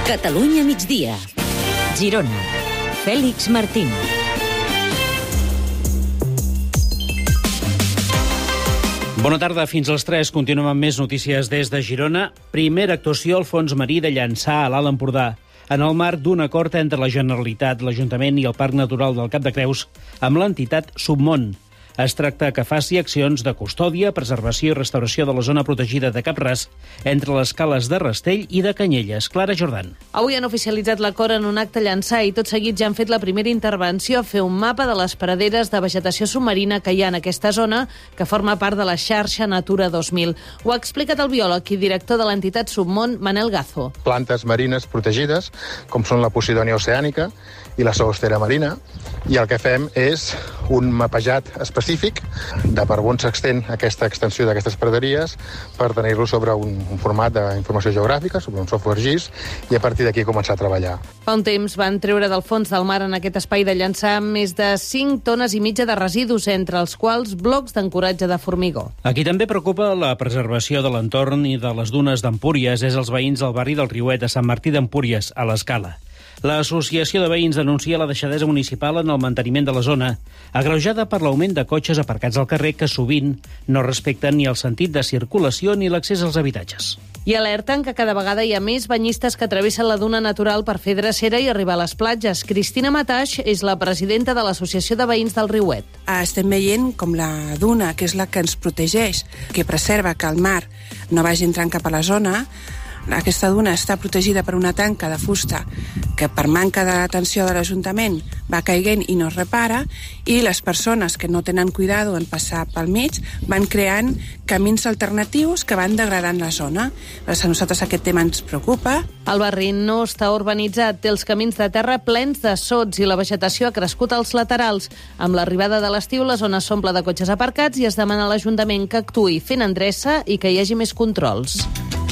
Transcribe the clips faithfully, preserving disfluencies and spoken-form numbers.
Catalunya migdia. Girona. Fèlix Martín. Bona tarda, fins als tres. Continuem amb més notícies des de Girona. Primera actuació al fons marí de Llançà, a l'Alt Empordà, en el marc d'un acord entre la Generalitat, l'Ajuntament i el Parc Natural del Cap de Creus amb l'entitat Submón. Es tracta que faci accions de custòdia, preservació i restauració de la zona protegida de Cap Ras entre les cales de Rastell i de Canyelles. Clara Jordan. Avui han oficialitzat l'acord en un acte a Llançà i tot seguit ja han fet la primera intervenció a fer un mapa de les praderes de vegetació submarina que hi ha en aquesta zona, que forma part de la xarxa Natura dos mil. Ho ha explicat el biòleg i director de l'entitat Submón, Manel Gazo. Plantes marines protegides, com són la Posidònia oceànica i la zoostera marina, i el que fem és un mapejat específic de per on s'extén aquesta extensió d'aquestes praderies per tenir-lo sobre un, un format d'informació geogràfica, sobre un software G I S, i a partir d'aquí començar a treballar. Fa un temps van treure del fons del mar en aquest espai de Llançà més de cinc tones i mitja de residus, entre els quals blocs d'ancoratge de formigó. Aquí també preocupa la preservació de l'entorn i de les dunes d'Empúries. És els veïns del barri del Riuet, a Sant Martí d'Empúries, a l'Escala. L'Associació de Veïns denuncia la deixadesa municipal en el manteniment de la zona, agreujada per l'augment de cotxes aparcats al carrer que sovint no respecten ni el sentit de circulació ni l'accés als habitatges. I alerten que cada vegada hi ha més banyistes que travessen la duna natural per fer drecera i arribar a les platges. Cristina Mataix és la presidenta de l'Associació de Veïns del Riuet. Estem veient com la duna, que és la que ens protegeix, que preserva que el mar no vagi entrant cap a la zona. Aquesta duna està protegida per una tanca de fusta que per manca d'atenció de l'Ajuntament va caiguent i no es repara, i les persones que no tenen cuidado en passar pel mig van creant camins alternatius que van degradant la zona. A nosaltres aquest tema ens preocupa. El barri no està urbanitzat, té els camins de terra plens de sots i la vegetació ha crescut als laterals. Amb l'arribada de l'estiu, la zona s'omple de cotxes aparcats i es demana a l'Ajuntament que actuï fent endreça i que hi hagi més controls.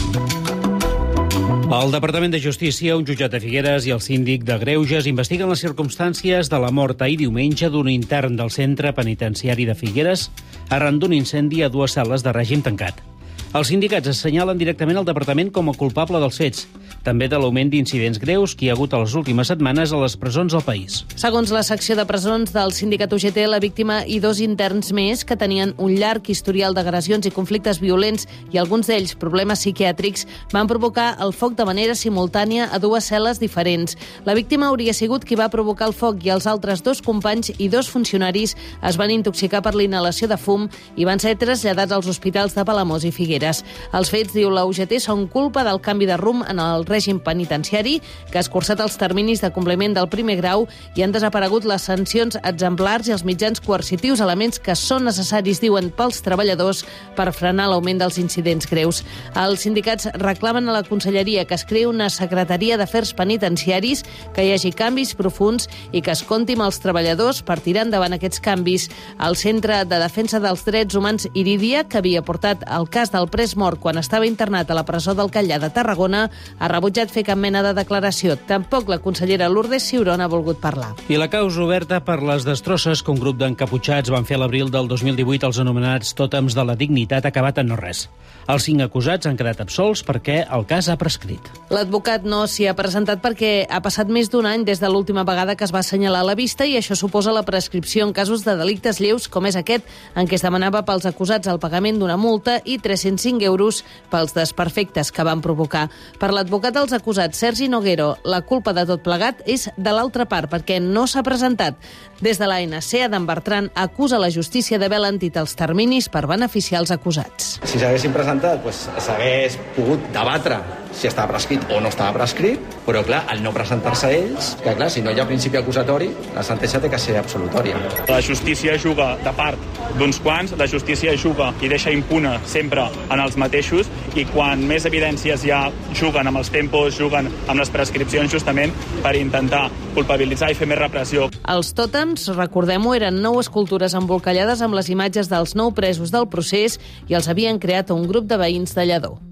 El Departament de Justícia, un jutjat de Figueres i el síndic de Greuges investiguen les circumstàncies de la mort ahir diumenge d'un intern del centre penitenciari de Figueres arran d'un incendi a dues cel·les de règim tancat. Els sindicats assenyalen directament el departament com a culpable dels fets, també de l'augment d'incidents greus que hi ha hagut a les últimes setmanes a les presons del país. Segons la secció de presons del sindicat U G T, la víctima i dos interns més que tenien un llarg historial d'agressions i conflictes violents i alguns d'ells problemes psiquiàtrics van provocar el foc de manera simultània a dues cel·les diferents. La víctima hauria sigut qui va provocar el foc i els altres dos companys i dos funcionaris es van intoxicar per l'inhalació de fum i van ser traslladats als hospitals de Palamós i Figueres. Els fets, diu la U G T, són culpa del canvi de rumb en el règim penitenciari, que ha escurçat els terminis de compliment del primer grau i han desaparegut les sancions exemplars i els mitjans coercitius, elements que són necessaris, diuen, pels treballadors per frenar l'augment dels incidents greus. Els sindicats reclamen a la Conselleria que es creï una secretaria d'afers penitenciaris, que hi hagi canvis profunds i que es compti amb els treballadors per tirar endavant aquests canvis. El Centre de Defensa dels Drets Humans Iridia, que havia portat el cas del pres mort quan estava internat a la presó del Catllà de Tarragona, ha rebutjat fer cap mena de declaració. Tampoc la consellera Lourdes Ciurón ha volgut parlar. I la causa oberta per les destrosses que un grup d'encaputxats van fer a l'abril del dos mil divuit als anomenats tòtems de la dignitat ha acabat en no res. Els cinc acusats han quedat absolts perquè el cas ha prescrit. L'advocat no s'hi ha presentat perquè ha passat més d'un any des de l'última vegada que es va assenyalar a la vista i això suposa la prescripció en casos de delictes lleus com és aquest, en què es demanava pels acusats el pagament d'una multa i tres-cents cinc euros pels desperfectes que van provocar. Per l'advocat dels acusats, Sergi Noguero, la culpa de tot plegat és de l'altra part, perquè no s'ha presentat. Des de l'A N C, Adam Bertran acusa la justícia d'haver alentit els terminis per beneficiar els acusats. Si s'haguessin presentat, doncs, s'hagués pogut debatre si estava prescrit o no estava prescrit, però clar, al no presentar-se ells, que clar, si no hi ha principi acusatori, la sentència té que ser absolutòria. La justícia juga de part d'uns quants, la justícia juga i deixa impune sempre en els mateixos, i quan més evidències ja juguen amb els tempos, juguen amb les prescripcions justament per intentar culpabilitzar i fer més repressió. Els tòtems, recordem-ho, eren nou escultures embolcallades amb les imatges dels nou presos del procés i els havien creat un grup de veïns de Lledó.